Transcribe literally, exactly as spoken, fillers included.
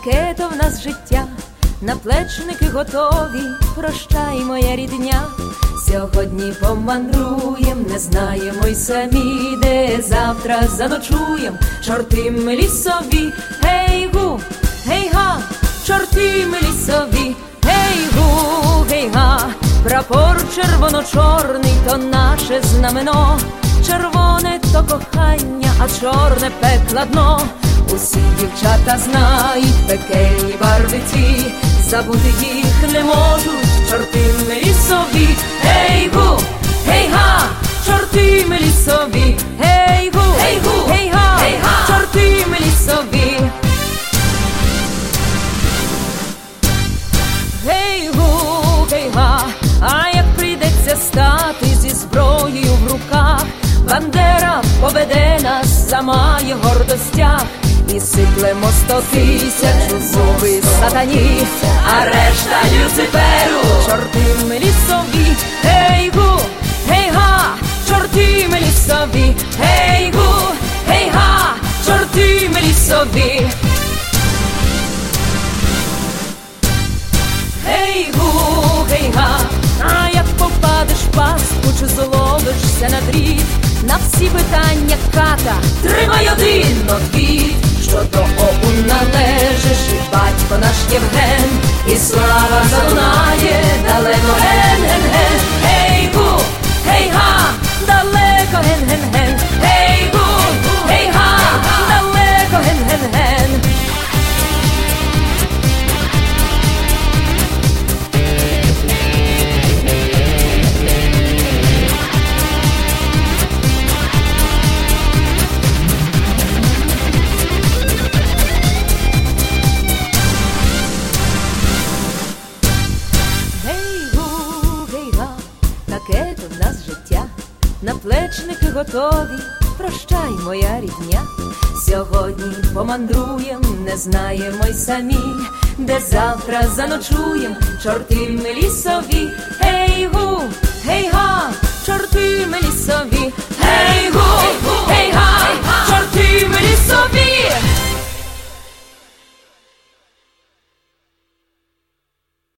таке то в нас життя, наплечники готові, прощай, моя рідня. Сьогодні помандруєм, не знаємо й самі, де завтра заночуєм, чорти ми лісові. Гей-гу, гей-га, чорти ми лісові. Гей-гу, гей-га, прапор червоно-чорний, то наше знамено. Червоне то кохання, а чорне пекла дно. Усі дівчата знають пекельні барви ці, забути їх не можуть чорти ми лісові. Гей-гу, гей-га, чорти ми лісові. Гей-гу, гей-гу, гей-га, гей-га, чорти ми лісові. Гей-гу, гей-га, а як прийдеться стати зі зброєю в руках, бандера поведе нас, замає гордостях. І сиплемо сто тисяч у зуби сатані, а решта Люциферу чорти ми лісові. Гей-гу, гей-га, чорти ми лісові. Гей-гу, гей-га, чорти ми лісові. Гей-гу, гей-га, а як попадеш в пастку чи зловишся на дріт, на всі питання ката тримай один отвіт. Що до ОУН належиш, і батько наш Євген, і слава залунає далеко ген-ген-ген. Гей-гу, гей-га, далеко ген-ген-ген. Гей-гу, гей-га, далеко ген-ген-ген. Таке то в нас життя, наплечники готові, прощай, моя рідня. Сьогодні помандруєм, не знаємо й самі, де завтра заночуєм, чорти ми лісові. Гей-гу,